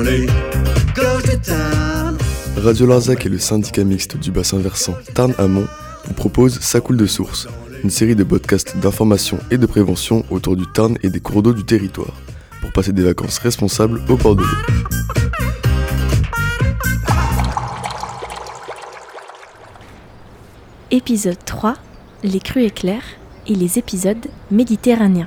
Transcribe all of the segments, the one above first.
Radio Larzac et le syndicat mixte du bassin versant Tarn-Amont vous proposent Ça coule de source, une série de podcasts d'information et de prévention autour du Tarn et des cours d'eau du territoire, pour passer des vacances responsables au bord de l'eau. Épisode 3, les crues éclairs et les épisodes méditerranéens.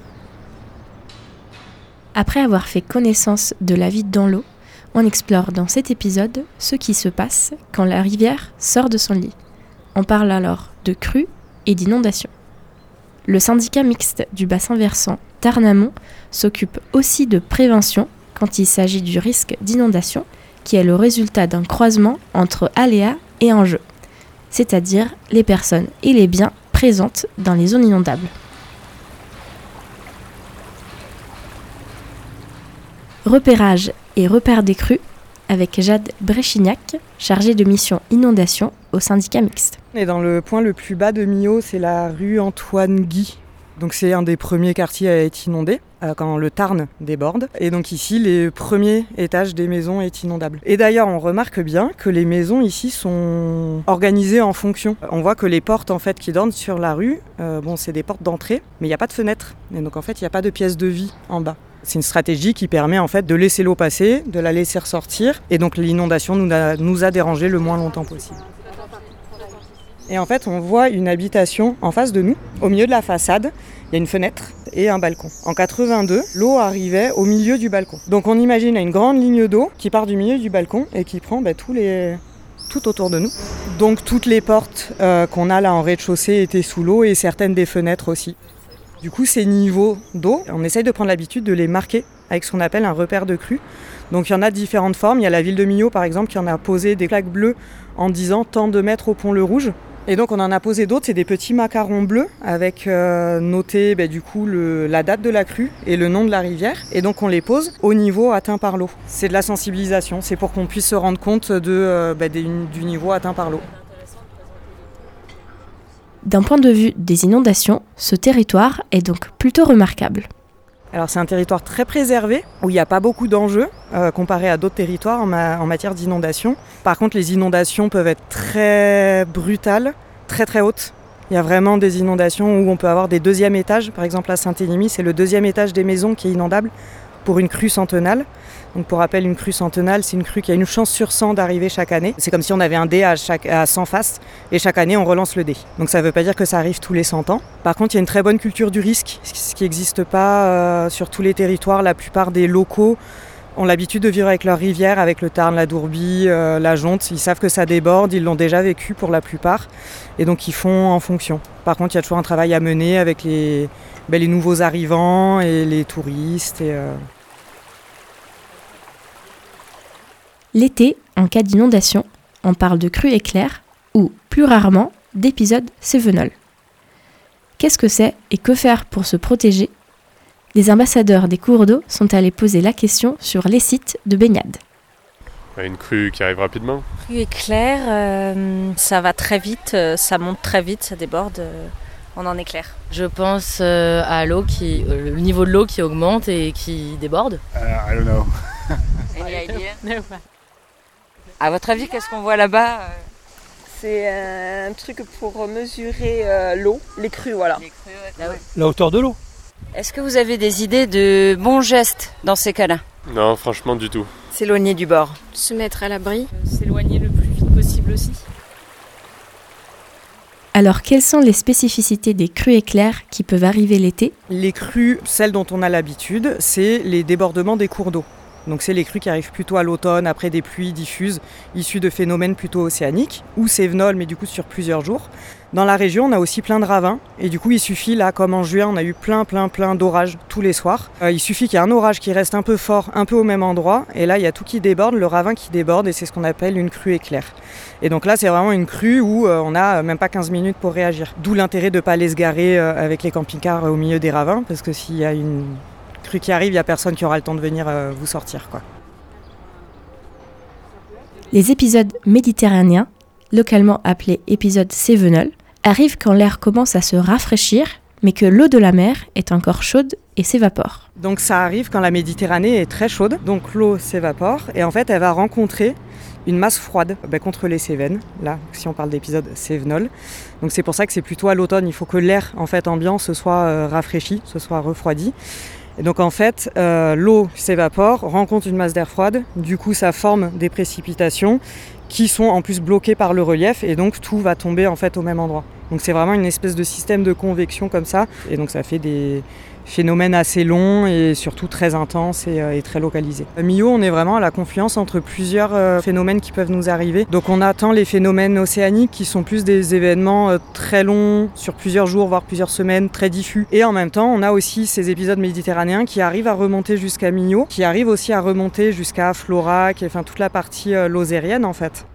Après avoir fait connaissance de la vie dans l'eau, on explore dans cet épisode ce qui se passe quand la rivière sort de son lit. On parle alors de crues et d'inondations. Le syndicat mixte du bassin versant Tarn-Amont s'occupe aussi de prévention quand il s'agit du risque d'inondation qui est le résultat d'un croisement entre aléas et enjeux, c'est-à-dire les personnes et les biens présentes dans les zones inondables. Repérage et repère des crues avec Jade Bréchignac, chargée de mission inondation au syndicat mixte. On est dans le point le plus bas de Millau, c'est la rue Antoine-Guy. Donc c'est un des premiers quartiers à être inondé quand le Tarn déborde. Et donc ici, les premiers étages des maisons est inondable. Et d'ailleurs, on remarque bien que les maisons ici sont organisées en fonction. On voit que les portes en fait qui donnent sur la rue, c'est des portes d'entrée, mais il n'y a pas de fenêtre. Et donc en fait, il n'y a pas de pièce de vie en bas. C'est une stratégie qui permet en fait de laisser l'eau passer, de la laisser ressortir. Et donc l'inondation nous a dérangé le moins longtemps possible. Et en fait, on voit une habitation en face de nous. Au milieu de la façade, il y a une fenêtre et un balcon. En 82, l'eau arrivait au milieu du balcon. Donc on imagine une grande ligne d'eau qui part du milieu du balcon et qui prend tout autour de nous. Donc toutes les portes qu'on a là en rez-de-chaussée étaient sous l'eau et certaines des fenêtres aussi. Du coup, ces niveaux d'eau, on essaye de prendre l'habitude de les marquer avec ce qu'on appelle un repère de crue. Donc il y en a de différentes formes. Il y a la ville de Millau, par exemple, qui en a posé des plaques bleues en disant tant de mètres au pont Le Rouge. Et donc on en a posé d'autres, c'est des petits macarons bleus avec noté la date de la crue et le nom de la rivière. Et donc on les pose au niveau atteint par l'eau. C'est de la sensibilisation, c'est pour qu'on puisse se rendre compte du niveau atteint par l'eau. D'un point de vue des inondations, ce territoire est donc plutôt remarquable. Alors c'est un territoire très préservé, où il n'y a pas beaucoup d'enjeux, comparé à d'autres territoires en matière d'inondation. Par contre, les inondations peuvent être très brutales, très très hautes. Il y a vraiment des inondations où on peut avoir des deuxièmes étages. Par exemple, à Saint-Émilion, c'est le deuxième étage des maisons qui est inondable pour une crue centenale. Donc pour rappel, une crue centenale, c'est une crue qui a une chance sur 100 d'arriver chaque année. C'est comme si on avait un dé à 100 faces et chaque année on relance le dé. Donc ça ne veut pas dire que ça arrive tous les 100 ans. Par contre, il y a une très bonne culture du risque, ce qui n'existe pas sur tous les territoires. La plupart des locaux ont l'habitude de vivre avec leur rivière, avec le Tarn, la Dourbie, la Jonte. Ils savent que ça déborde, ils l'ont déjà vécu pour la plupart. Et donc ils font en fonction. Par contre, il y a toujours un travail à mener avec les nouveaux arrivants et les touristes. L'été, en cas d'inondation, on parle de crues éclairs ou, plus rarement, d'épisodes cévenols. Qu'est-ce que c'est et que faire pour se protéger ? Les ambassadeurs des cours d'eau sont allés poser la question sur les sites de baignade. Une crue qui arrive rapidement. Crue éclair, ça va très vite, ça monte très vite, ça déborde, on en éclaire. Je pense à l'eau le niveau de l'eau qui augmente et qui déborde. I don't know. Any idea? À votre avis, qu'est-ce qu'on voit là-bas ? C'est un truc pour mesurer l'eau, les crues, voilà. Les crues, ouais. La hauteur de l'eau. Est-ce que vous avez des idées de bons gestes dans ces cas-là ? Non, franchement, du tout. S'éloigner du bord. Se mettre à l'abri. S'éloigner le plus vite possible aussi. Alors, quelles sont les spécificités des crues éclairs qui peuvent arriver l'été ? Les crues, celles dont on a l'habitude, c'est les débordements des cours d'eau. Donc c'est les crues qui arrivent plutôt à l'automne, après des pluies diffuses, issues de phénomènes plutôt océaniques, ou cévenols, mais du coup sur plusieurs jours. Dans la région, on a aussi plein de ravins, et du coup il suffit, là, comme en juin, on a eu plein d'orages tous les soirs. Il suffit qu'il y ait un orage qui reste un peu fort, un peu au même endroit, et là il y a tout qui déborde, le ravin qui déborde, et c'est ce qu'on appelle une crue éclair. Et donc là c'est vraiment une crue où on n'a même pas 15 minutes pour réagir. D'où l'intérêt de ne pas aller se garer avec les camping-cars au milieu des ravins, parce que s'il y a une crue qui arrive, il n'y a personne qui aura le temps de venir vous sortir, quoi. Les épisodes méditerranéens, localement appelés épisodes cévenols, arrivent quand l'air commence à se rafraîchir, mais que l'eau de la mer est encore chaude et s'évapore. Donc ça arrive quand la Méditerranée est très chaude, donc l'eau s'évapore et en fait elle va rencontrer une masse froide contre les Cévennes, là si on parle d'épisode cévenol. Donc c'est pour ça que c'est plutôt à l'automne, il faut que l'air en fait ambiant se soit rafraîchi, se soit refroidi. Et donc en fait l'eau s'évapore, rencontre une masse d'air froide, du coup ça forme des précipitations qui sont en plus bloquées par le relief et donc tout va tomber en fait au même endroit. Donc c'est vraiment une espèce de système de convection comme ça et donc ça fait des phénomènes assez longs et surtout très intenses et très localisés. À Millau, on est vraiment à la confluence entre plusieurs phénomènes qui peuvent nous arriver. Donc on a tant les phénomènes océaniques qui sont plus des événements très longs, sur plusieurs jours, voire plusieurs semaines, très diffus. Et en même temps, on a aussi ces épisodes méditerranéens qui arrivent à remonter jusqu'à Millau, qui arrivent aussi à remonter jusqu'à Florac, enfin toute la partie lozérienne en fait.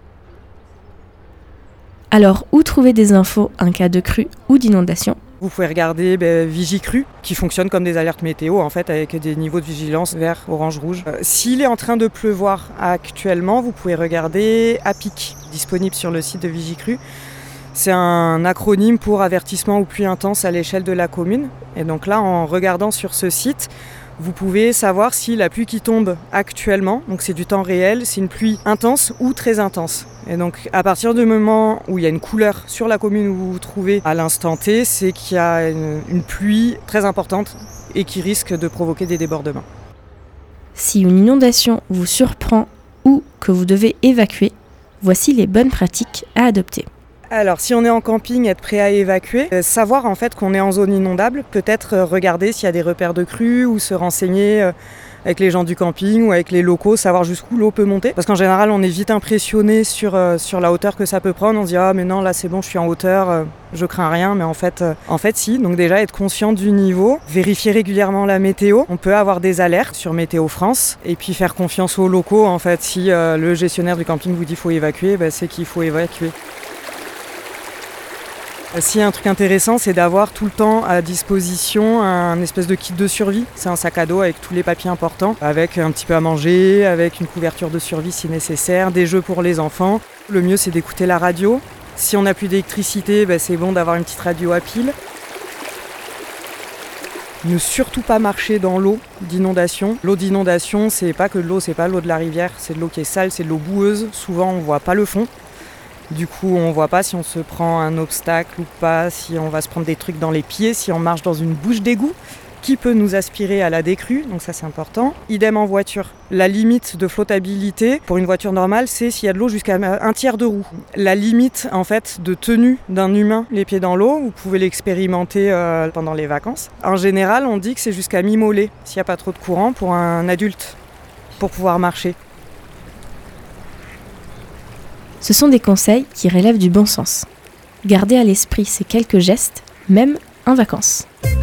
Alors, où trouver des infos en cas de crue ou d'inondation ? Vous pouvez regarder Vigicru, qui fonctionne comme des alertes météo, en fait, avec des niveaux de vigilance vert, orange, rouge. S'il est en train de pleuvoir actuellement, vous pouvez regarder APIC, disponible sur le site de Vigicru. C'est un acronyme pour avertissement aux pluies intenses à l'échelle de la commune. Et donc là, en regardant sur ce site, vous pouvez savoir si la pluie qui tombe actuellement, donc c'est du temps réel, c'est une pluie intense ou très intense. Et donc à partir du moment où il y a une couleur sur la commune où vous vous trouvez à l'instant T, c'est qu'il y a une pluie très importante et qui risque de provoquer des débordements. Si une inondation vous surprend ou que vous devez évacuer, voici les bonnes pratiques à adopter. Alors, si on est en camping, être prêt à évacuer, savoir en fait qu'on est en zone inondable, peut-être regarder s'il y a des repères de crues ou se renseigner avec les gens du camping ou avec les locaux, savoir jusqu'où l'eau peut monter. Parce qu'en général, on est vite impressionné sur la hauteur que ça peut prendre. On se dit « Ah mais non, là c'est bon, je suis en hauteur, je crains rien ». Mais en fait si. Donc déjà, être conscient du niveau, vérifier régulièrement la météo. On peut avoir des alertes sur Météo France et puis faire confiance aux locaux. En fait, si le gestionnaire du camping vous dit qu'il faut évacuer, c'est qu'il faut évacuer. Si un truc intéressant, c'est d'avoir tout le temps à disposition un espèce de kit de survie. C'est un sac à dos avec tous les papiers importants, avec un petit peu à manger, avec une couverture de survie si nécessaire, des jeux pour les enfants. Le mieux, c'est d'écouter la radio. Si on n'a plus d'électricité, c'est bon d'avoir une petite radio à pile. Ne surtout pas marcher dans l'eau d'inondation. L'eau d'inondation, c'est pas que de l'eau, c'est pas l'eau de la rivière, c'est de l'eau qui est sale, c'est de l'eau boueuse. Souvent, on voit pas le fond. Du coup, on voit pas si on se prend un obstacle ou pas, si on va se prendre des trucs dans les pieds, si on marche dans une bouche d'égout qui peut nous aspirer à la décrue, donc ça c'est important. Idem en voiture. La limite de flottabilité pour une voiture normale, c'est s'il y a de l'eau jusqu'à un tiers de roue. La limite en fait de tenue d'un humain les pieds dans l'eau, vous pouvez l'expérimenter pendant les vacances. En général, on dit que c'est jusqu'à mi-mollet, s'il n'y a pas trop de courant, pour un adulte, pour pouvoir marcher. Ce sont des conseils qui relèvent du bon sens. Gardez à l'esprit ces quelques gestes, même en vacances.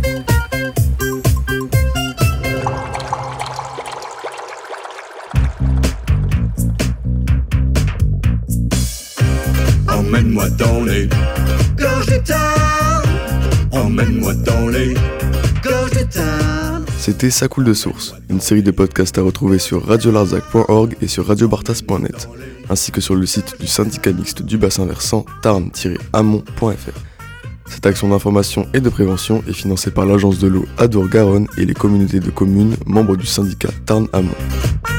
Emmène-moi dans les gorges de Tarn. Emmène-moi dans les gorges de Tarn. C'était Ça coule de source, une série de podcasts à retrouver sur radiolarzac.org et sur radiobartas.net, ainsi que sur le site du syndicat mixte du bassin versant tarn-amont.fr. Cette action d'information et de prévention est financée par l'agence de l'eau Adour-Garonne et les communautés de communes membres du syndicat Tarn-Amont.